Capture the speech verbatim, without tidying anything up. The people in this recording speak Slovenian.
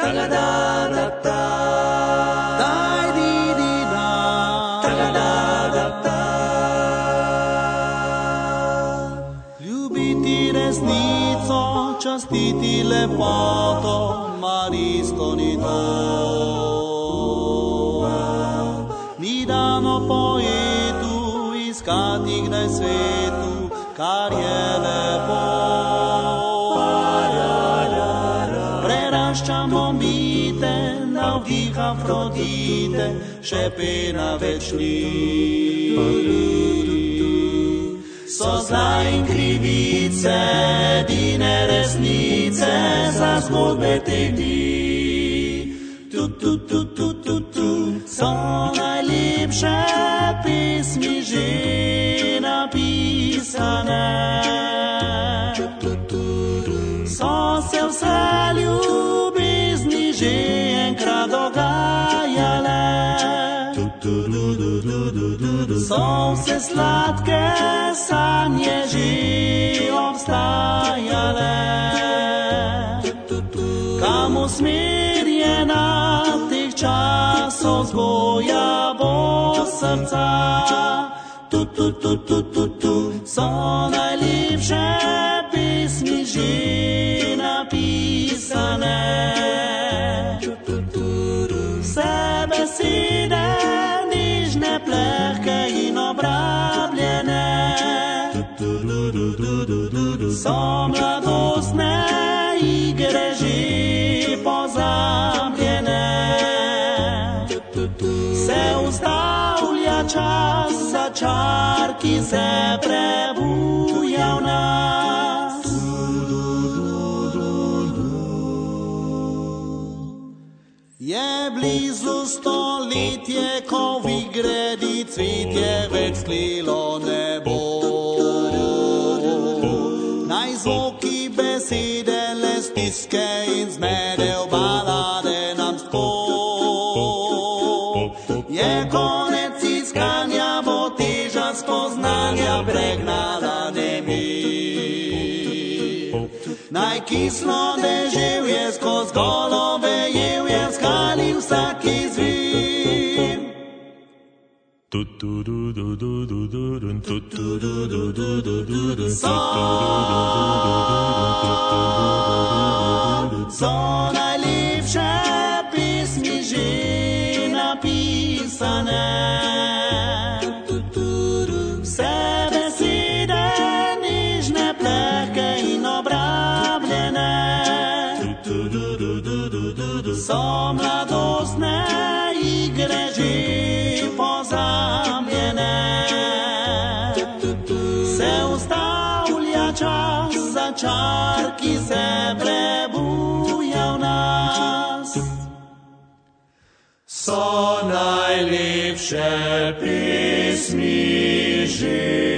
Tagadadata. Daj-di-di-da. Tagadadata. Ljubiti resnico, častiti lepoto, Marijsko ni to. Ni dano poetu iskati kdaj svetu, kar je lepo. Preraščamo mite, navdih Afrodite, še pena večni. So zla in krivice, edine resnice, za zgodbe teh dni. Tu, tu, tu, tu, tu, tu, so najlepše pesmi že napisane. So se vse ljubezni že enkrat dogajale. So vse sladke sanje že obstajale. Kam usmerjena teh časov vzgoja bo srca. Tu, tu, tu, tu, tu, tu, so najlepše pesmi že napisane. Vse besede nežne, plehke in obrabljene, so mladostne igre že pozabljene. Se ustavlja čas za čar, ki se prebuja v nas. Je blizu stoletje, ko v gredi cvetje več sklilo ne bo. Naj zvoki besede le stiske in zmede v balade nam sto. Je konec iskanja, bo teža spoznanja pregnala nemir. Naj kislo deževje skoz golove jevje skali vsak izvir. So, so najlepše pesmi že napisane. Vse besede nežne, plehke in obrabljene, so mladostne igre že pozabljene. Se ustavlja čas za čar, ki se prebuja v nas. So najlepše pesmi že